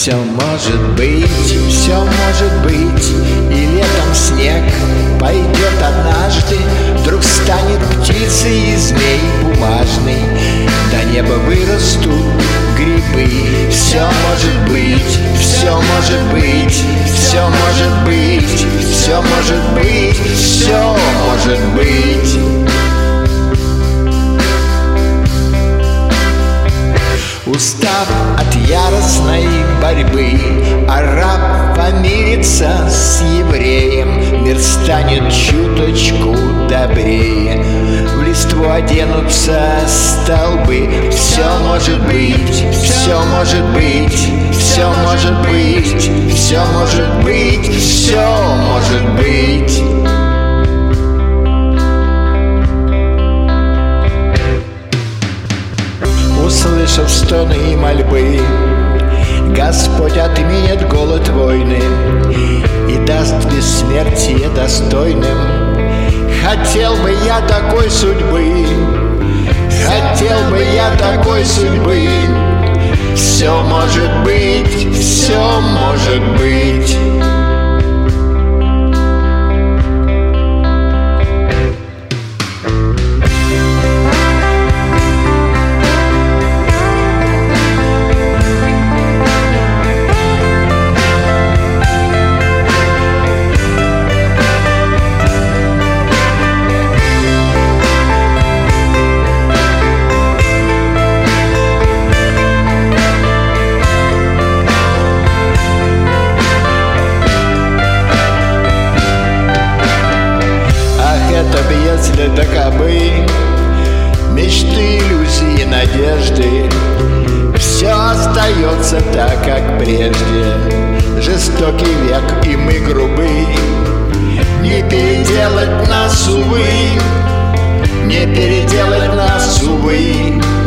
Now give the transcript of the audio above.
Все может быть, все может быть, и летом снег пойдет однажды. Вдруг станет птицей и змей бумажный, до неба вырастут грибы. Все может быть, все может быть, все может быть, все может быть, все может быть. Устав от яростной борьбы, араб помирится с евреем, мир станет чуточку добрее, в листву оденутся столбы. Все может быть, все может быть, все может быть, все может быть, все может быть. Услышав стоны и мольбы, Господь отменит голод войны и даст бессмертие достойным. Хотел бы я такой судьбы, хотел бы я такой судьбы. Все может быть, все может быть. Если таковы мечты, иллюзии, надежды, все остается так, как прежде. Жестокий век, и мы грубы, не переделать нас, увы, не переделать нас, увы.